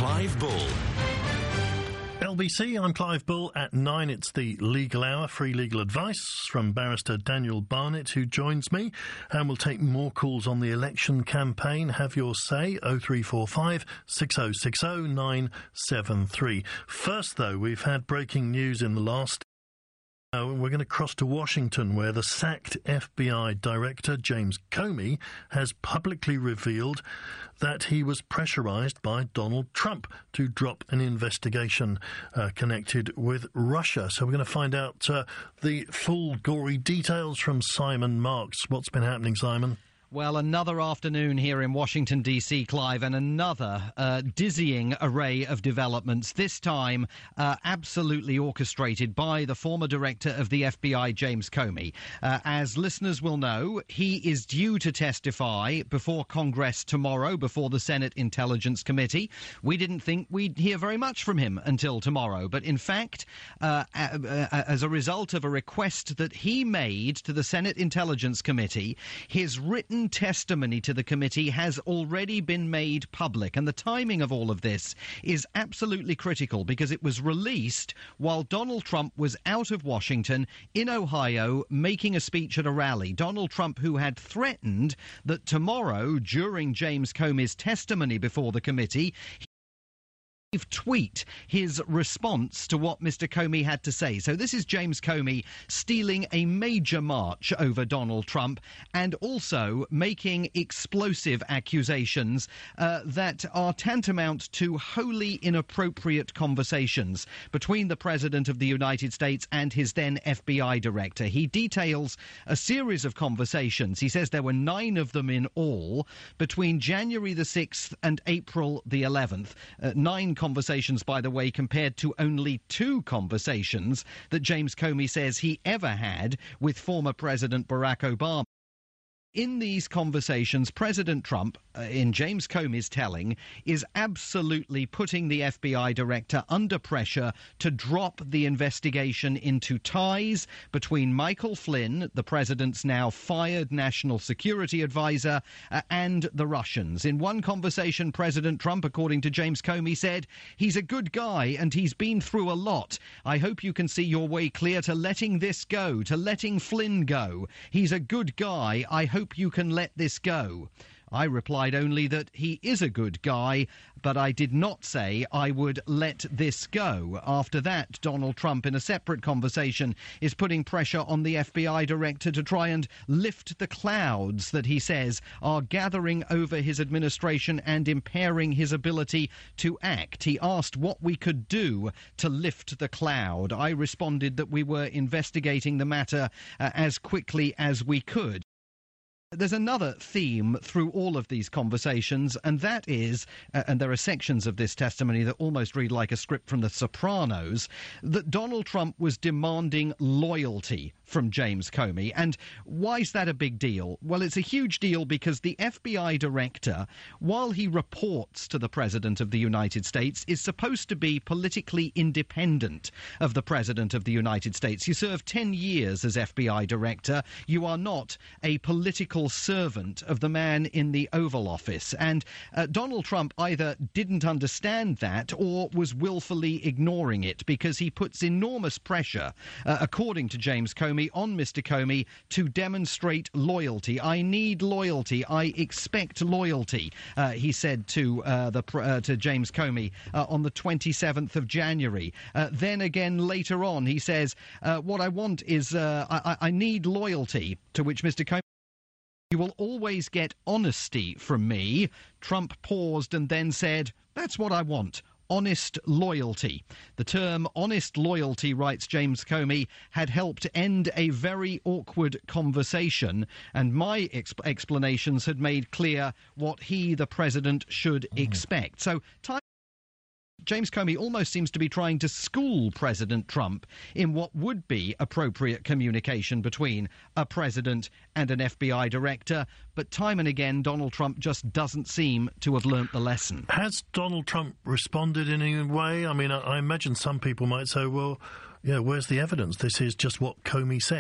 Clive Bull. LBC, I'm Clive Bull. At 9, it's the Legal Hour, free legal advice from barrister Daniel Barnett, who joins me, and we'll take more calls on the election campaign. Have your say, 0345 6060 973. First, though, we've had breaking news in the last. We're going to cross to Washington, where the sacked FBI director, James Comey, has publicly revealed that he was pressurized by Donald Trump to drop an investigation connected with Russia. So we're going to find out the full gory details from Simon Marks. What's been happening, Simon? Well, another afternoon here in Washington, D.C., Clive, and another dizzying array of developments, this time absolutely orchestrated by the former director of the FBI, James Comey. As listeners will know, he is due to testify before Congress tomorrow, before the Senate Intelligence Committee. We didn't think we'd hear very much from him until tomorrow, but in fact, as a result of a request that he made to the Senate Intelligence Committee, his written testimony to the committee has already been made public, and the timing of all of this is absolutely critical because it was released while Donald Trump was out of Washington in Ohio making a speech at a rally. Donald Trump, who had threatened that tomorrow, during James Comey's testimony before the committee, tweet his response to what Mr. Comey had to say. So this is James Comey stealing a major march over Donald Trump and also making explosive accusations that are tantamount to wholly inappropriate conversations between the President of the United States and his then FBI director. He details a series of conversations. He says there were 9 of them in all between January the 6th and April the 11th. 9 conversations, by the way, compared to only 2 conversations that James Comey says he ever had with former President Barack Obama. In these conversations, President Trump, in James Comey's telling, is absolutely putting the FBI director under pressure to drop the investigation into ties between Michael Flynn, the president's now fired national security advisor, and the Russians. In one conversation, President Trump, according to James Comey, said, "He's a good guy and he's been through a lot. I hope you can see your way clear to letting this go, to letting Flynn go. He's a good guy. I hope you can let this go." I replied only that he is a good guy, but I did not say I would let this go. After that, Donald Trump, in a separate conversation, is putting pressure on the FBI director to try and lift the clouds that he says are gathering over his administration and impairing his ability to act. He asked what we could do to lift the cloud. I responded that we were investigating the matter as quickly as we could. There's another theme through all of these conversations, and that is, and there are sections of this testimony that almost read like a script from The Sopranos, that Donald Trump was demanding loyalty from James Comey. And why is that a big deal? Well, it's a huge deal because the FBI director, while he reports to the President of the United States, is supposed to be politically independent of the President of the United States. You serve 10 years as FBI director. You are not a political servant of the man in the Oval Office. And Donald Trump either didn't understand that or was willfully ignoring it, because he puts enormous pressure, according to James Comey, on Mr. Comey to demonstrate loyalty. "I need loyalty. I expect loyalty," he said to James Comey on the 27th of January. Then again later on, he says, "What I want is I need loyalty," to which Mr. Comey, "You will always get honesty from me." Trump paused and then said, "That's what I want. Honest loyalty." The term honest loyalty, writes James Comey, had helped end a very awkward conversation, and my explanations had made clear what he, the president, should expect. So James Comey almost seems to be trying to school President Trump in what would be appropriate communication between a president and an FBI director, but time and again Donald Trump just doesn't seem to have learnt the lesson. Has Donald Trump responded in any way? I mean, I imagine some people might say, well, yeah, where's the evidence? This is just what Comey says.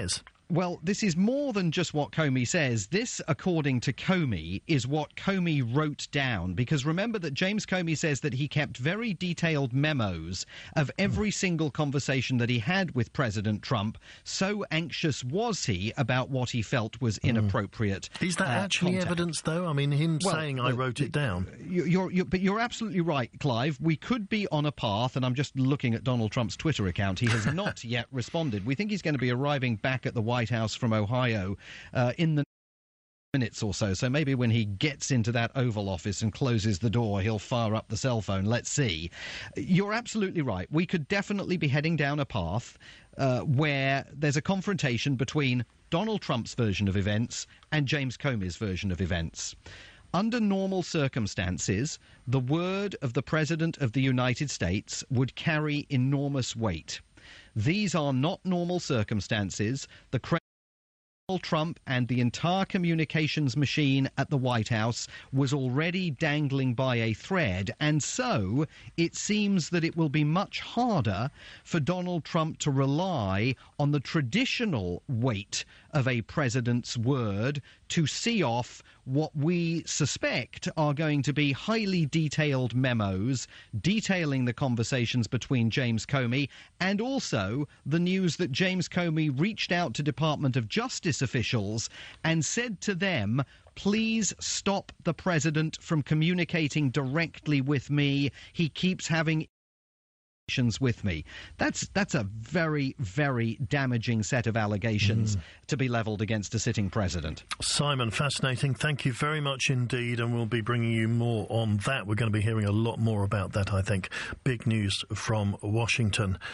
Well, this is more than just what Comey says. This, according to Comey, is what Comey wrote down. Because remember that James Comey says that he kept very detailed memos of every single conversation that he had with President Trump. So anxious was he about what he felt was inappropriate. Is that actually contact. evidence, though? I mean, him saying I wrote it down. But you're absolutely right, Clive. We could be on a path, and I'm just looking at Donald Trump's Twitter account. He has not yet responded. We think he's going to be arriving back at the White House from Ohio in the minutes or so. So maybe when he gets into that Oval Office and closes the door, he'll fire up the cell phone. Let's see. You're absolutely right. We could definitely be heading down a path where there's a confrontation between Donald Trump's version of events and James Comey's version of events. Under normal circumstances, the word of the President of the United States would carry enormous weight. These are not normal circumstances. Donald Trump and the entire communications machine at the White House was already dangling by a thread, and so it seems that it will be much harder for Donald Trump to rely on the traditional weight of a president's word to see off what we suspect are going to be highly detailed memos detailing the conversations between James Comey, and also the news that James Comey reached out to Department of Justice officials and said to them, please stop the president from communicating directly with me. He keeps having with me. That's a very, very damaging set of allegations to be levelled against a sitting president. Simon, fascinating. Thank you very much indeed, and we'll be bringing you more on that. We're going to be hearing a lot more about that, I think. Big news from Washington.